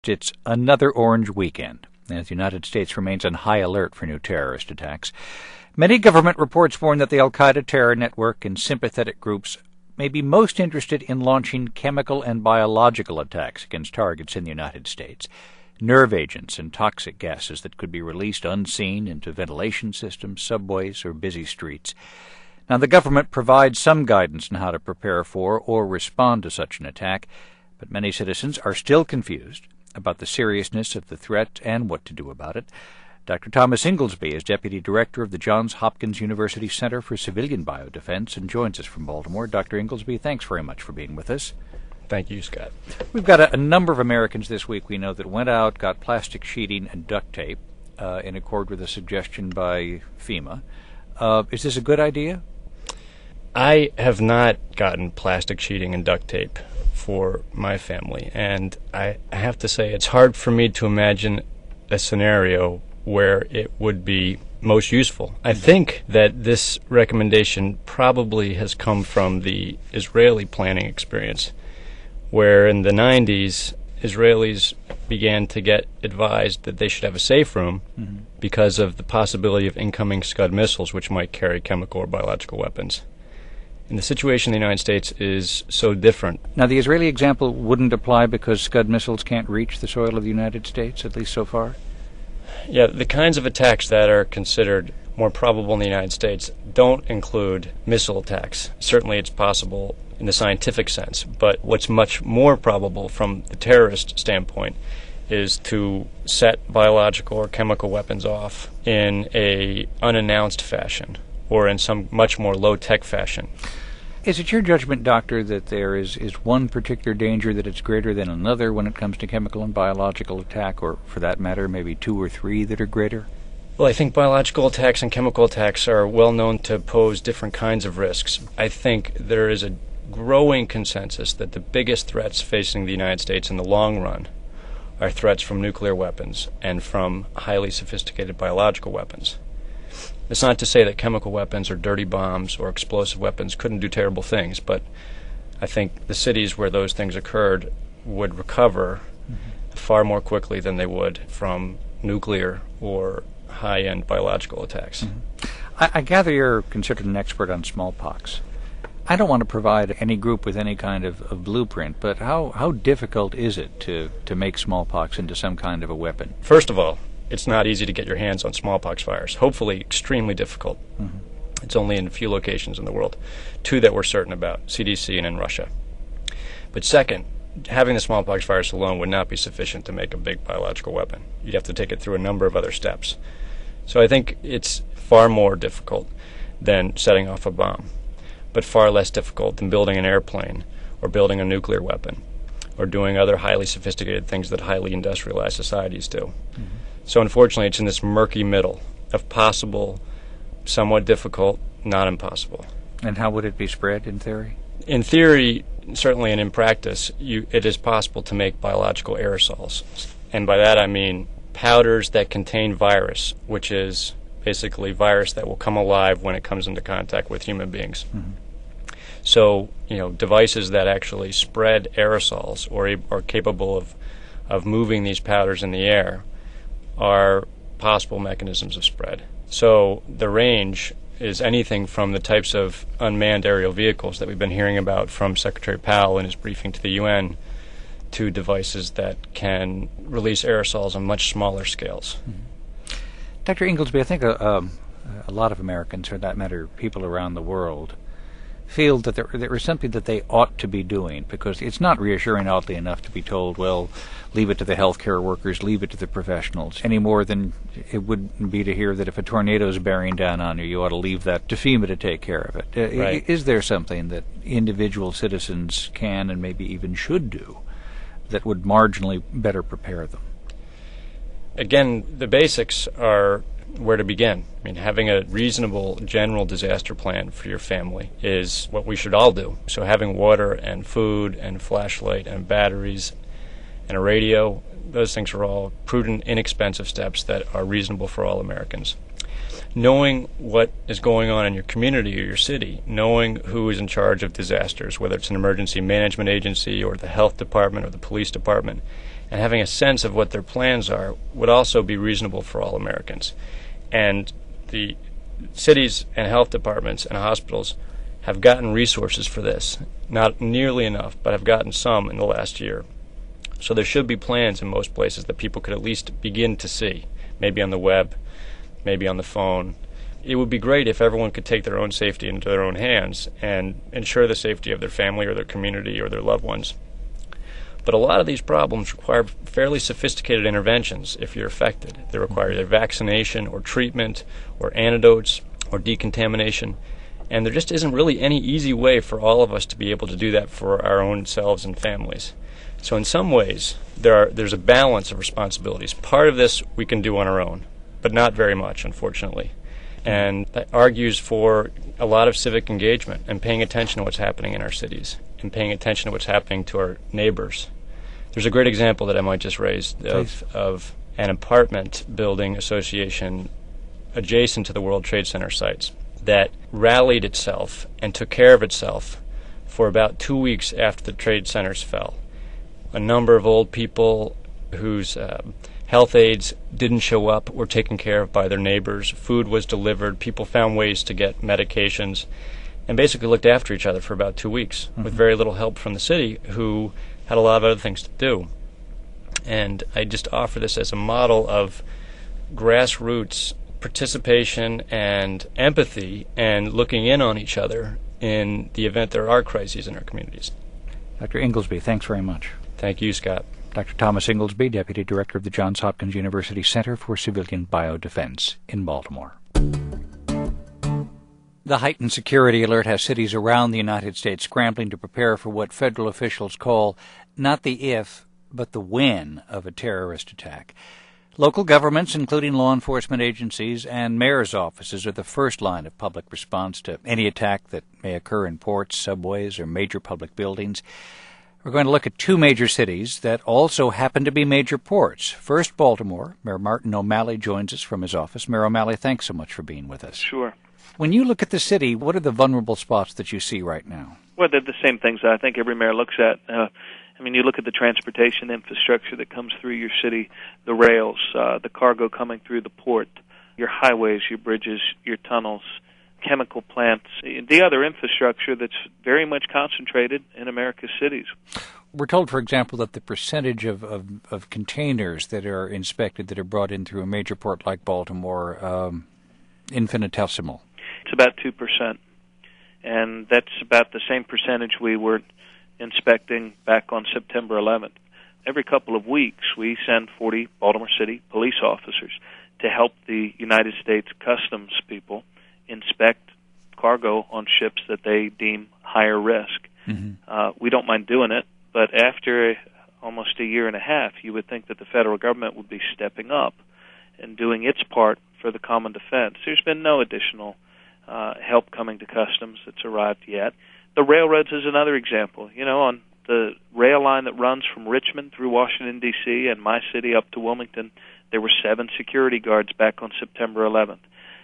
It's another orange weekend, as the United States remains on high alert for new terrorist attacks. Many government reports warn that the al-Qaeda terror network and sympathetic groups may be most interested in launching chemical and biological attacks against targets in the United States. Nerve agents and toxic gases that could be released unseen into ventilation systems, subways, or busy streets. Now, the government provides some guidance on how to prepare for or respond to such an attack, but many citizens are still confused about the seriousness of the threat and what to do about it. Dr. Thomas Inglesby is Deputy Director of the Johns Hopkins University Center for Civilian Biodefense and joins us from Baltimore. Dr. Inglesby, thanks very much for being with us. Thank you, Scott. We've got a number of Americans this week we know that went out, got plastic sheeting and duct tape in accord with a suggestion by FEMA. Is this a good idea? I have not gotten plastic sheeting and duct tape for my family, and I have to say it's hard for me to imagine a scenario where it would be most useful. I think that this recommendation probably has come from the Israeli planning experience, where in the 90s, Israelis began to get advised that they should have a safe room because of the possibility of incoming Scud missiles, which might carry chemical or biological weapons. And the situation in the United States is so different. Now, the Israeli example wouldn't apply because Scud missiles can't reach the soil of the United States, at least so far? Yeah, the kinds of attacks that are considered more probable in the United States don't include missile attacks. Certainly it's possible in the scientific sense, but what's much more probable from the terrorist standpoint is to set biological or chemical weapons off in a unannounced fashion or in some much more low-tech fashion. Is it your judgment, Doctor, that there is one particular danger that it's greater than another when it comes to chemical and biological attack, or for that matter, maybe two or three that are greater? Well, I think biological attacks and chemical attacks are well known to pose different kinds of risks. I think there is a growing consensus that the biggest threats facing the United States in the long run are threats from nuclear weapons and from highly sophisticated biological weapons. It's not to say that chemical weapons or dirty bombs or explosive weapons couldn't do terrible things, but I think the cities where those things occurred would recover far more quickly than they would from nuclear or high-end biological attacks. I gather you're considered an expert on smallpox. I don't want to provide any group with any kind of blueprint, but how difficult is it to make smallpox into some kind of a weapon? First of all, it's not easy to get your hands on smallpox virus. Hopefully extremely difficult. It's only in a few locations in the world. Two that we're certain about, CDC and in Russia. But second, having the smallpox virus alone would not be sufficient to make a big biological weapon. You'd have to take it through a number of other steps. So I think it's far more difficult than setting off a bomb, but far less difficult than building an airplane or building a nuclear weapon or doing other highly sophisticated things that highly industrialized societies do. So unfortunately, it's in this murky middle of possible, somewhat difficult, not impossible. And how would it be spread in theory? In theory, certainly, and in practice, it is possible to make biological aerosols. And by that I mean powders that contain virus, which is basically virus that will come alive when it comes into contact with human beings. So, devices that actually spread aerosols or are capable of moving these powders in the air are possible mechanisms of spread. So the range is anything from the types of unmanned aerial vehicles that we've been hearing about from Secretary Powell in his briefing to the UN to devices that can release aerosols on much smaller scales. Dr. Inglesby, I think a lot of Americans, for that matter, people around the world, feel that there is something that they ought to be doing, because it's not reassuring, oddly enough, to be told, well, leave it to the healthcare workers, leave it to the professionals, any more than it would be to hear that if a tornado is bearing down on you, you ought to leave that to FEMA to take care of it. Right. Is there something that individual citizens can and maybe even should do that would marginally better prepare them? Again, the basics are where to begin. I mean, having a reasonable general disaster plan for your family is what we should all do. So having water and food and flashlight and batteries and a radio, those things are all prudent, inexpensive steps that are reasonable for all Americans. Knowing what is going on in your community or your city, knowing who is in charge of disasters, whether it's an emergency management agency or the health department or the police department, and having a sense of what their plans are would also be reasonable for all Americans. And the cities and health departments and hospitals have gotten resources for this. Not nearly enough, but have gotten some in the last year. So there should be plans in most places that people could at least begin to see, maybe on the web, maybe on the phone. It would be great if everyone could take their own safety into their own hands and ensure the safety of their family or their community or their loved ones. But a lot of these problems require fairly sophisticated interventions if you're affected. They require either vaccination or treatment or antidotes or decontamination. And there just isn't really any easy way for all of us to be able to do that for our own selves and families. So in some ways, there's a balance of responsibilities. Part of this we can do on our own, but not very much, unfortunately. And that argues for a lot of civic engagement and paying attention to what's happening in our cities and paying attention to what's happening to our neighbors. There's a great example that I might just raise of an apartment building association adjacent to the World Trade Center sites that rallied itself and took care of itself for about 2 weeks after the trade centers fell. A number of old people whose health aides didn't show up were taken care of by their neighbors. Food was delivered. People found ways to get medications and basically looked after each other for about 2 weeks with very little help from the city, who had a lot of other things to do. And I just offer this as a model of grassroots participation and empathy and looking in on each other in the event there are crises in our communities. Dr. Inglesby, thanks very much. Thank you, Scott. Dr. Thomas Inglesby, Deputy Director of the Johns Hopkins University Center for Civilian Biodefense in Baltimore. The heightened security alert has cities around the United States scrambling to prepare for what federal officials call not the if, but the when of a terrorist attack. Local governments, including law enforcement agencies and mayors' offices, are the first line of public response to any attack that may occur in ports, subways, or major public buildings. We're going to look at two major cities that also happen to be major ports. First, Baltimore. Mayor Martin O'Malley joins us from his office. Mayor O'Malley, thanks so much for being with us. Sure. When you look at the city, what are the vulnerable spots that you see right now? Well, they're the same things that I think every mayor looks at. You look at the transportation infrastructure that comes through your city, the rails, the cargo coming through the port, your highways, your bridges, your tunnels, chemical plants, the other infrastructure that's very much concentrated in America's cities. We're told, for example, that the percentage of containers that are inspected that are brought in through a major port like Baltimore, infinitesimal. It's about 2%, and that's about the same percentage we were inspecting back on September 11th. Every couple of weeks, we send 40 Baltimore City police officers to help the United States Customs people inspect cargo on ships that they deem higher risk. We don't mind doing it, but after almost a year and a half, you would think that the federal government would be stepping up and doing its part for the common defense. There's been no additional help coming to Customs that's arrived yet. The railroads is another example. On the rail line that runs from Richmond through Washington, D.C., and my city up to Wilmington, there were 7 security guards back on September 11th.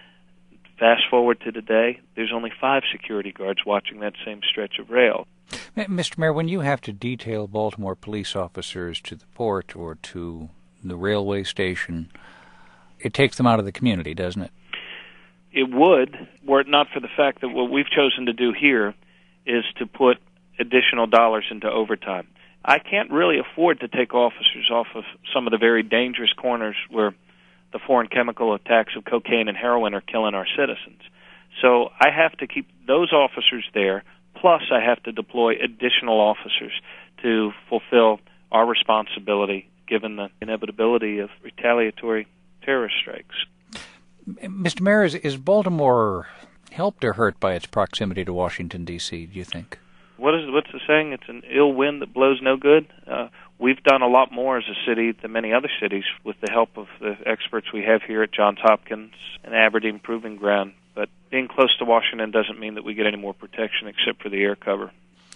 Fast forward to today, there's only 5 security guards watching that same stretch of rail. Mr. Mayor, when you have to detail Baltimore police officers to the port or to the railway station, it takes them out of the community, doesn't it? It would, were it not for the fact that what we've chosen to do here is to put additional dollars into overtime. I can't really afford to take officers off of some of the very dangerous corners where the foreign chemical attacks of cocaine and heroin are killing our citizens. So I have to keep those officers there, plus I have to deploy additional officers to fulfill our responsibility given the inevitability of retaliatory terrorist strikes. Mr. Mayor, is Baltimore helped or hurt by its proximity to Washington, D.C., do you think? What's the saying? It's an ill wind that blows no good. We've done a lot more as a city than many other cities with the help of the experts we have here at Johns Hopkins and Aberdeen Proving Ground. But being close to Washington doesn't mean that we get any more protection except for the air cover.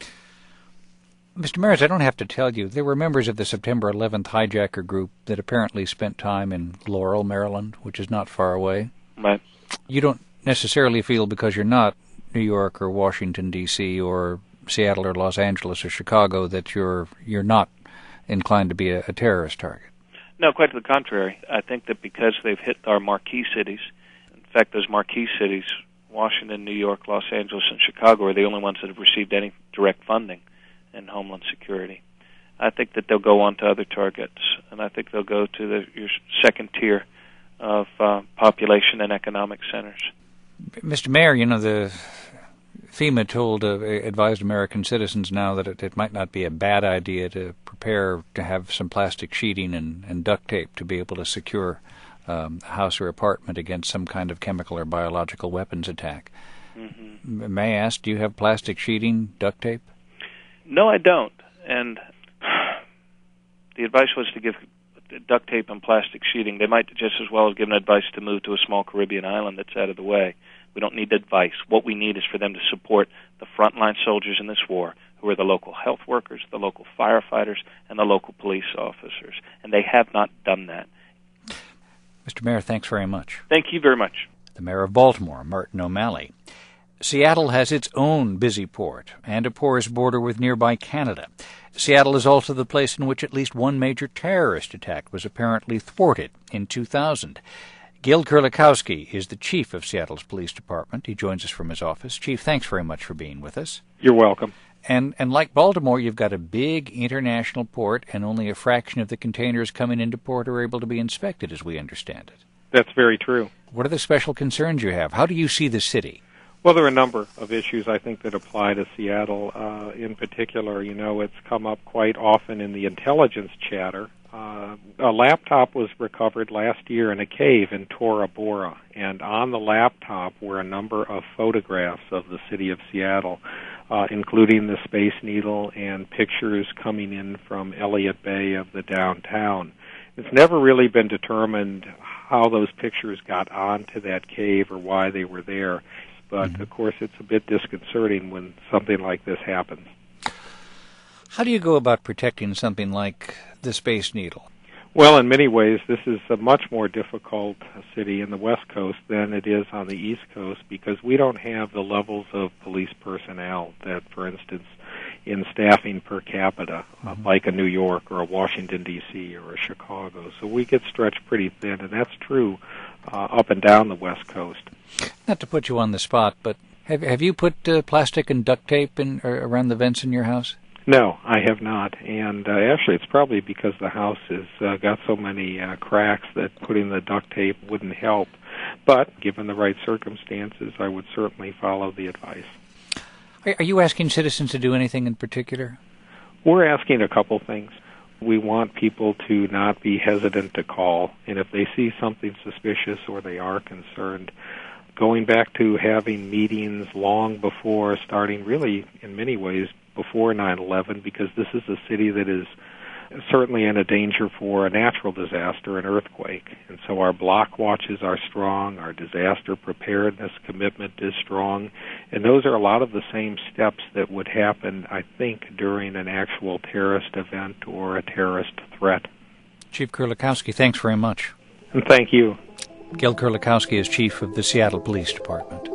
Mr. Maris, I don't have to tell you, there were members of the September 11th hijacker group that apparently spent time in Laurel, Maryland, which is not far away. Right. You don't necessarily feel because you're not New York or Washington, D.C. or Seattle or Los Angeles or Chicago that you're not inclined to be a terrorist target. No, quite to the contrary. I think that because they've hit our marquee cities, in fact, those marquee cities, Washington, New York, Los Angeles, and Chicago, are the only ones that have received any direct funding in Homeland Security. I think that they'll go on to other targets, and I think they'll go to your second tier of population and economic centers. Mr. Mayor, the FEMA advised American citizens now that it might not be a bad idea to prepare to have some plastic sheeting and duct tape to be able to secure a house or apartment against some kind of chemical or biological weapons attack. Mm-hmm. May I ask, do you have plastic sheeting, duct tape? No, I don't. And the advice was to give duct tape and plastic sheeting. They might just as well have given advice to move to a small Caribbean island that's out of the way. We don't need advice. What we need is for them to support the frontline soldiers in this war, who are the local health workers, the local firefighters, and the local police officers. And they have not done that. Mr. Mayor, thanks very much. Thank you very much. The Mayor of Baltimore, Martin O'Malley. Seattle has its own busy port and a porous border with nearby Canada. Seattle is also the place in which at least one major terrorist attack was apparently thwarted in 2000. Gil Kurlikowski is the chief of Seattle's police department. He joins us from his office. Chief, thanks very much for being with us. You're welcome. And like Baltimore, you've got a big international port, and only a fraction of the containers coming into port are able to be inspected, as we understand it. That's very true. What are the special concerns you have? How do you see the city? Well, there are a number of issues, I think, that apply to Seattle. In particular, it's come up quite often in the intelligence chatter. A laptop was recovered last year in a cave in Tora Bora, and on the laptop were a number of photographs of the city of Seattle, including the Space Needle and pictures coming in from Elliott Bay of the downtown. It's never really been determined how those pictures got onto that cave or why they were there. But, of course, it's a bit disconcerting when something like this happens. How do you go about protecting something like the Space Needle? Well, in many ways, this is a much more difficult city in the West Coast than it is on the East Coast because we don't have the levels of police personnel that, for instance, in staffing per capita, like a New York or a Washington, D.C. or a Chicago. So we get stretched pretty thin, and that's true up and down the West Coast. Not to put you on the spot, but have you put plastic and duct tape around the vents in your house? No, I have not. And actually, it's probably because the house has got so many cracks that putting the duct tape wouldn't help. But given the right circumstances, I would certainly follow the advice. Are you asking citizens to do anything in particular? We're asking a couple things. We want people to not be hesitant to call, and if they see something suspicious or they are concerned, going back to having meetings long before, starting really in many ways before 9/11, because this is a city that is certainly in a danger for a natural disaster, an earthquake. And so our block watches are strong, our disaster preparedness commitment is strong, and those are a lot of the same steps that would happen, I think, during an actual terrorist event or a terrorist threat. Chief Kurlikowski, thanks very much. And thank you. Gil Kurlikowski is chief of the Seattle Police Department.